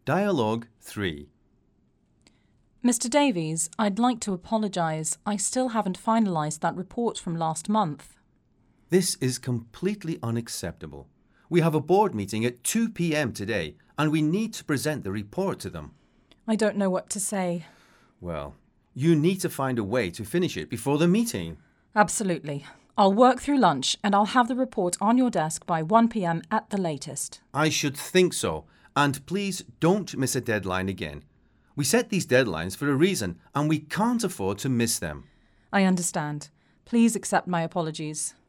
Dialogue 3. Mr. Davies, I'd like to apologise. I still haven't finalised that report from last month. This is completely unacceptable. We have a board meeting at 2 p.m. today, and we need to present the report to them. I don't know what to say. Well, you need to find a way to finish it before the meeting. Absolutely. I'll work through lunch and I'll have the report on your desk by 1 p.m. at the latest. I should think so. And please don't miss a deadline again. We set these deadlines for a reason, and we can't afford to miss them. I understand. Please accept my apologies.